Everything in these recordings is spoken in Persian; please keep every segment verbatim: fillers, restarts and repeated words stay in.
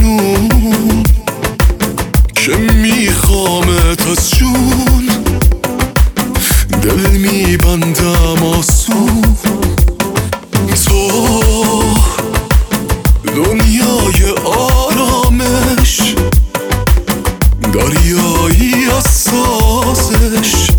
آروم که میخوامت از جون، دل میبندم آسون. تو دنیای آرامش، دریایی از سازش،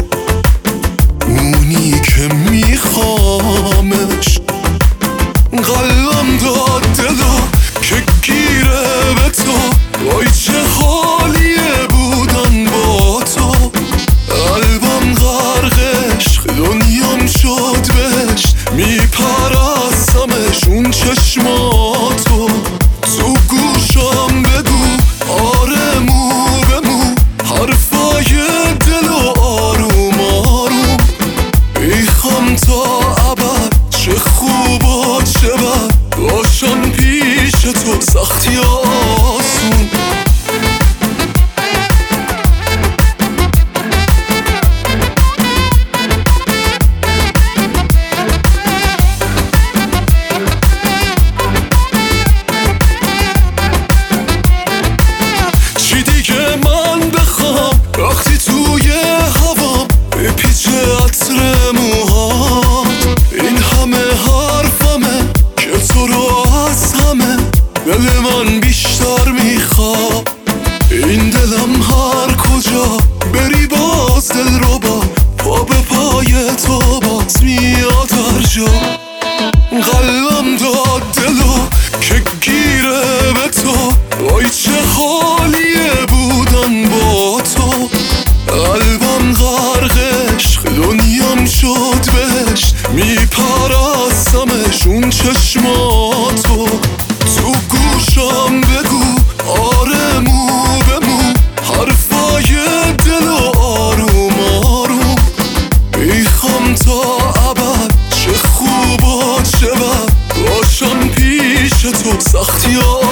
اونی که میخوامش. قلبم داد دلا که گیره به تو، وای چه حالیه بودن با تو. قلبم غرق عشق، دنیام شد بهش، میپرستمش اون چشماتو. تو گوشم بگو آره مو به مو، حرفای دل و آروم آروم. میخوام تا ابد چه خوب و چه بد باشم پیش تو، سختی آسون. چی دیگه من بخوام وقتی توی هوام بپیچه عطر موهات. این همه حرفمه که تو رو از همه دل من بیشتر میخواد. این دلم هر کجا بری باز دل رو با پا به پای تو باز میاد هر جا. قلبم داد دلو که گیره به تو، وای چه حالیه بودن با تو. قلبم غرق عشق، دنیام شد بهش، میپرستمش اون چشماتو. تو گوشم بگو آره مو به مو، حرفای دل و آروم آروم. میخوام تا ابد چه خوب و چه بد باشم پیش تو، سختی